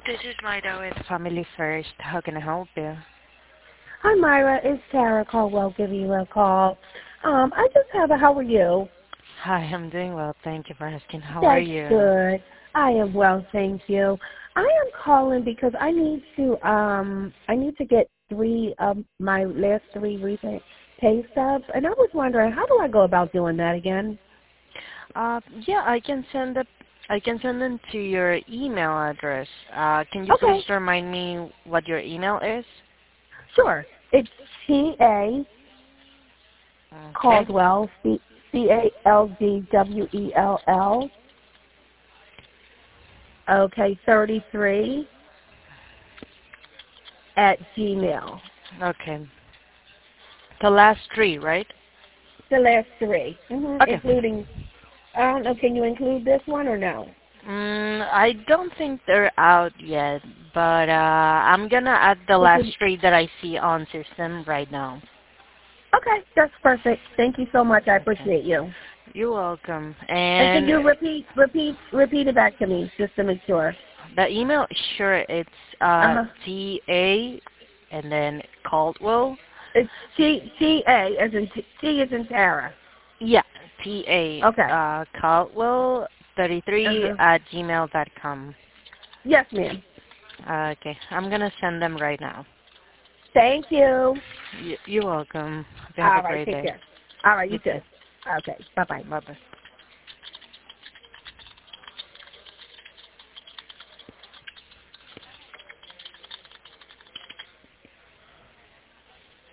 This is Maida with Family First. How can I help you? Hi, Myra. It's Tara Caldwell giving you a call. I just have a, how are you? Hi, I'm doing well. Thank you for asking. How are That's you? good. I am well, thank you. I am calling because I need to get three of my last three recent pay stubs, and I was wondering, how do I go about doing that again? Yeah, I can send them to your email address. Can you Okay, please remind me what your email is? sure. It's T.A. Okay. Caldwell, Caldwell, okay, 33 at Gmail. Okay. The last three, right? The last three, Okay. including, I don't know, can you include this one or no? I don't think they're out yet, but I'm gonna add the last three that I see on system right now. Okay, that's perfect. Thank you so much. I Okay. appreciate you. You're welcome. And can And you repeat it back to me just to make sure? the email, sure, it's Uh-huh. TA and then Caldwell. It's T-A as in T as in Tara. Yeah, TA Okay. Caldwell 33 Uh-huh. at gmail.com. Yes, ma'am. Okay, I'm gonna send them right now. Thank you. You're welcome. You have a All right, great take day. care. All right, You you too. too. Okay, bye-bye. Bye bye.